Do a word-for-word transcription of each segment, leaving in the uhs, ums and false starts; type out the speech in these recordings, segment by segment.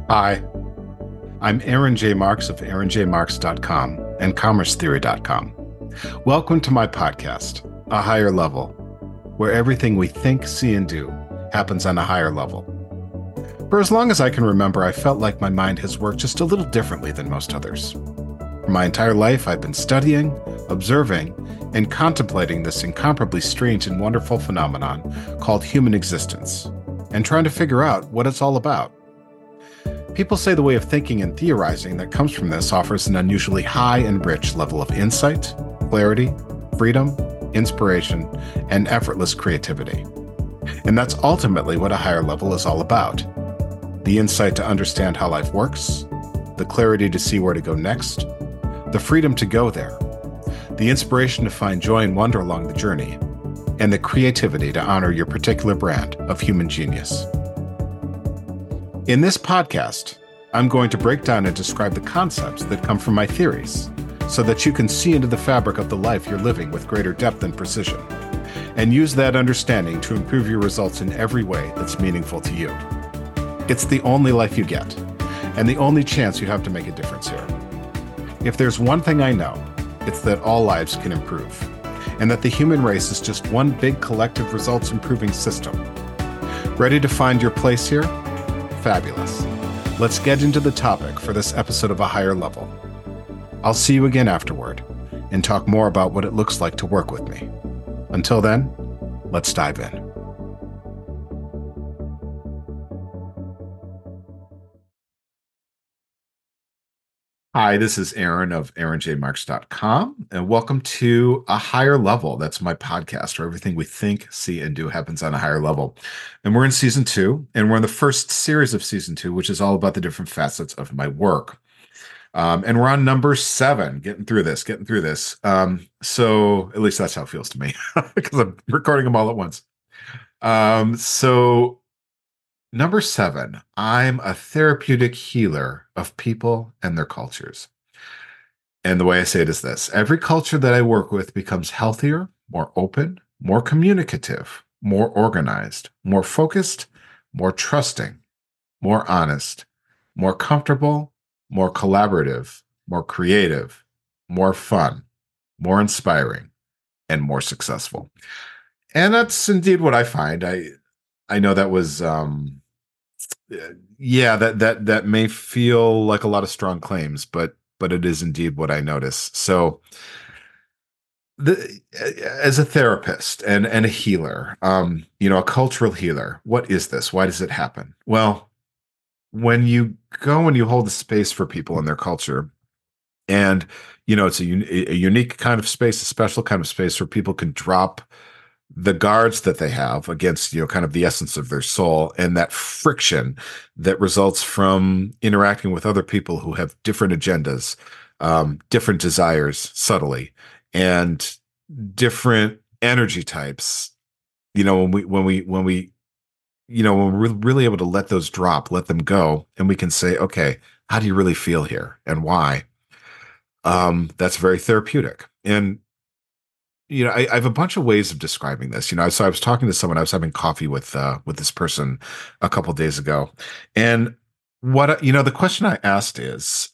Hi, I'm Aaron J. Marks of aaron j marks dot com and commerce theory dot com. Welcome to my podcast, A Higher Level, where everything we think, see, and do happens on a higher level. For as long as I can remember, I felt like my mind has worked just a little differently than most others. For my entire life, I've been studying, observing, and contemplating this incomparably strange and wonderful phenomenon called human existence, and trying to figure out what it's all about. People say the way of thinking and theorizing that comes from this offers an unusually high and rich level of insight, clarity, freedom, inspiration, and effortless creativity. And that's ultimately what a higher level is all about. The insight to understand how life works, the clarity to see where to go next, the freedom to go there, the inspiration to find joy and wonder along the journey, and the creativity to honor your particular brand of human genius. In this podcast, I'm going to break down and describe the concepts that come from my theories so that you can see into the fabric of the life you're living with greater depth and precision, and use that understanding to improve your results in every way that's meaningful to you. It's the only life you get, and the only chance you have to make a difference here. If there's one thing I know, it's that all lives can improve, and that the human race is just one big collective results improving system. Ready to find your place here? Fabulous. Let's get into the topic for this episode of A Higher Level. I'll see you again afterward and talk more about what it looks like to work with me. Until then, let's dive in. Hi, this is Aaron of aaron j marks dot com, and welcome to A Higher Level. That's my podcast where everything we think, see, and do happens on a higher level. And we're in season two, and we're in the first series of season two, which is all about the different facets of my work. Um, and we're on number seven, getting through this, getting through this. Um, so at least that's how it feels to me because I'm recording them all at once. Um, so Number seven, I'm a therapeutic healer of people and their cultures. And the way I say it is this: every culture that I work with becomes healthier, more open, more communicative, more organized, more focused, more trusting, more honest, more comfortable, more collaborative, more creative, more fun, more inspiring, and more successful. And that's indeed what I find. I I know that was um yeah, that that that may feel like a lot of strong claims, but but it is indeed what I notice. So, the as a therapist and and a healer, um, you know, a cultural healer, what is this? Why does it happen? Well, when you go and you hold a space for people in their culture, and you know, it's a, un- a unique kind of space, a special kind of space where people can drop the guards that they have against, you know, kind of the essence of their soul, and that friction that results from interacting with other people who have different agendas, um, different desires subtly, and different energy types. You know, when we when we when we you know when we're really able to let those drop, let them go, and we can say, okay, how do you really feel here and why? Um, that's very therapeutic. And you know, I, I have a bunch of ways of describing this. You know, so I was talking to someone. I was having coffee with uh, with this person a couple of days ago, and what you know, the question I asked is: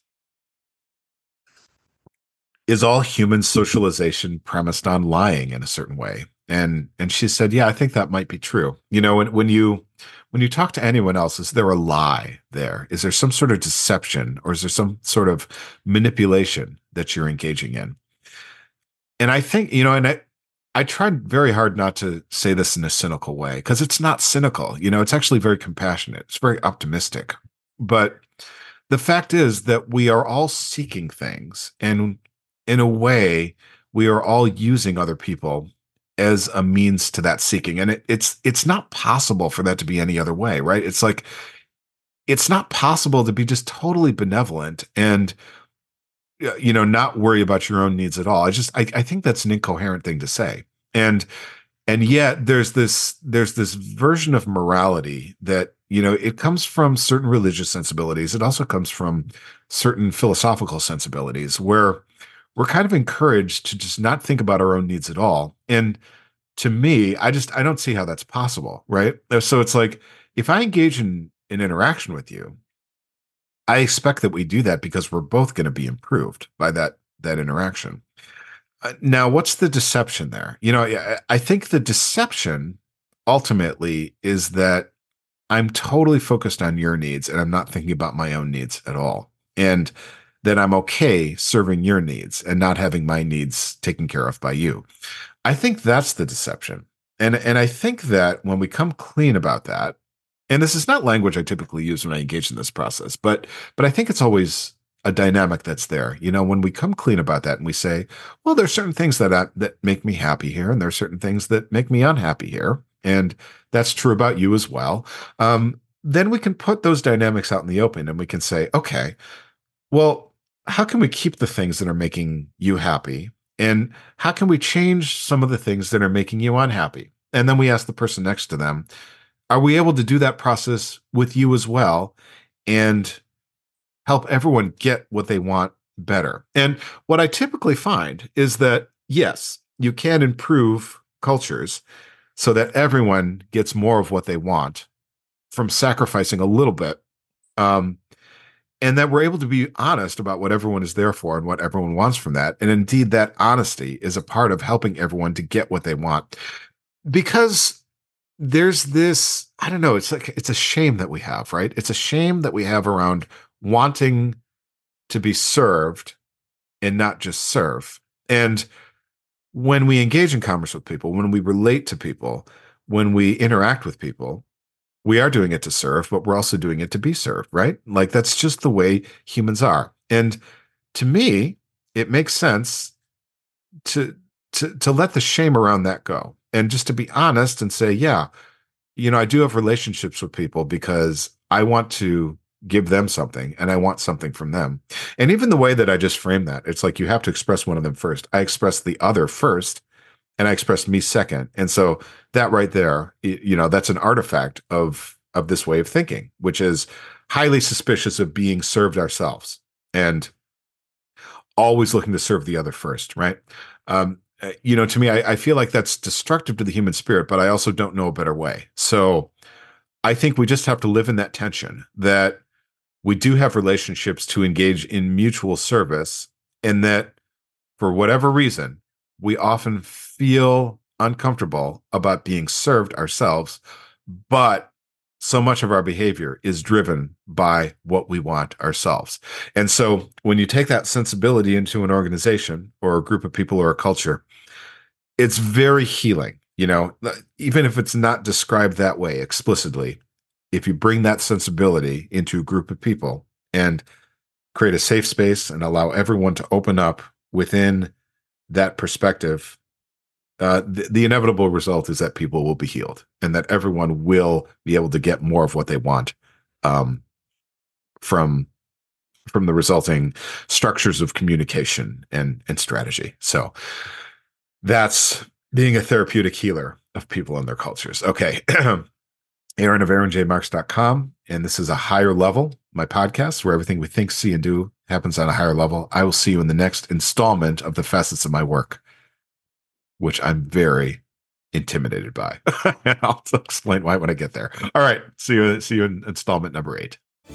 Is all human socialization premised on lying in a certain way? And and she said, yeah, I think that might be true. You know, when when you when you talk to anyone else, is there a lie there? Is there some sort of deception, or is there some sort of manipulation that you're engaging in? And I think, you know, and I, I tried very hard not to say this in a cynical way because it's not cynical. You know, it's actually very compassionate. It's very optimistic. But the fact is that we are all seeking things. And in a way, we are all using other people as a means to that seeking. And it, it's it's not possible for that to be any other way, right? It's like it's not possible to be just totally benevolent and uh, you know, not worry about your own needs at all. I just, I, I think that's an incoherent thing to say. And, and yet there's this, there's this version of morality that, you know, it comes from certain religious sensibilities. It also comes from certain philosophical sensibilities where we're kind of encouraged to just not think about our own needs at all. And to me, I just, I don't see how that's possible. Right. So it's like, if I engage in an interaction with you, I expect that we do that because we're both going to be improved by that that interaction. Uh, now, what's the deception there? You know, I, I think the deception ultimately is that I'm totally focused on your needs and I'm not thinking about my own needs at all. And that I'm okay serving your needs and not having my needs taken care of by you. I think that's the deception. And and I think that when we come clean about that, and this is not language I typically use when I engage in this process, but but I think it's always a dynamic that's there. You know, when we come clean about that and we say, well, there's certain things that I, that make me happy here, and there's certain things that make me unhappy here, and that's true about you as well. Um, then we can put those dynamics out in the open, and we can say, okay, well, how can we keep the things that are making you happy? And how can we change some of the things that are making you unhappy? And then we ask the person next to them, are we able to do that process with you as well and help everyone get what they want better? And what I typically find is that, yes, you can improve cultures so that everyone gets more of what they want from sacrificing a little bit. Um, and that we're able to be honest about what everyone is there for and what everyone wants from that. And indeed, that honesty is a part of helping everyone to get what they want. Because there's this, I don't know, it's like, it's a shame that we have, right? It's a shame that we have around wanting to be served and not just serve. And when we engage in commerce with people, when we relate to people, when we interact with people, we are doing it to serve, but we're also doing it to be served, right? Like that's just the way humans are. And to me, it makes sense to to to let the shame around that go and just to be honest and say, yeah, you know, I do have relationships with people because I want to give them something and I want something from them. And even the way that I just framed that, it's like you have to express one of them first. I express the other first and I expressed me second. And so that right there, you know, that's an artifact of of this way of thinking, which is highly suspicious of being served ourselves and always looking to serve the other first, right? Um, you know, to me, I, I feel like that's destructive to the human spirit, but I also don't know a better way. So I think we just have to live in that tension that we do have relationships to engage in mutual service, and that for whatever reason, we often feel uncomfortable about being served ourselves, but so much of our behavior is driven by what we want ourselves. And so when you take that sensibility into an organization or a group of people or a culture, it's very healing. You know, even if it's not described that way explicitly, if you bring that sensibility into a group of people and create a safe space and allow everyone to open up within that perspective, uh, the, the inevitable result is that people will be healed and that everyone will be able to get more of what they want um, from from the resulting structures of communication and and strategy. So that's being a therapeutic healer of people and their cultures. Okay. Aaron of Aaron J Marks dot com. And this is A Higher Level, my podcast, where everything we think, see, and do happens on a higher level. I will see you in the next installment of the facets of my work, which I'm very intimidated by. I'll explain why when I get there. All right. See you, see you in installment number eight.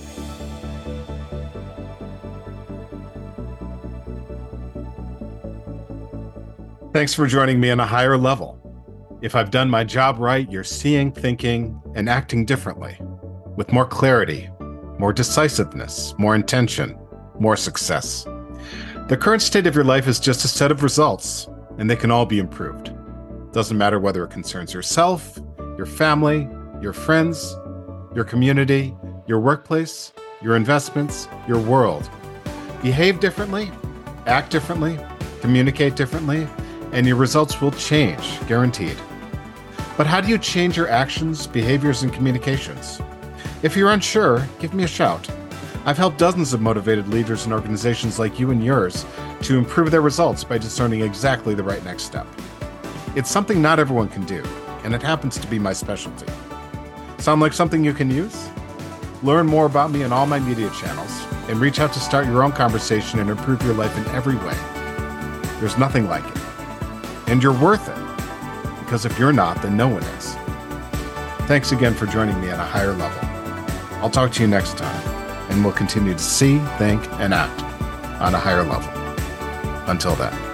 Thanks for joining me on A Higher Level. If I've done my job right, you're seeing, thinking, and acting differently, with more clarity, more decisiveness, more intention, more success. The current state of your life is just a set of results, and they can all be improved. Doesn't matter whether it concerns yourself, your family, your friends, your community, your workplace, your investments, your world. Behave differently, act differently, communicate differently, and your results will change, guaranteed. But how do you change your actions, behaviors, and communications? If you're unsure, give me a shout. I've helped dozens of motivated leaders and organizations like you and yours to improve their results by discerning exactly the right next step. It's something not everyone can do, and it happens to be my specialty. Sound like something you can use? Learn more about me on all my media channels and reach out to start your own conversation and improve your life in every way. There's nothing like it. And you're worth it. Because if you're not, then no one is. Thanks again for joining me at A Higher Level. I'll talk to you next time. and we'll continue to see, think, and act on a higher level. Until then.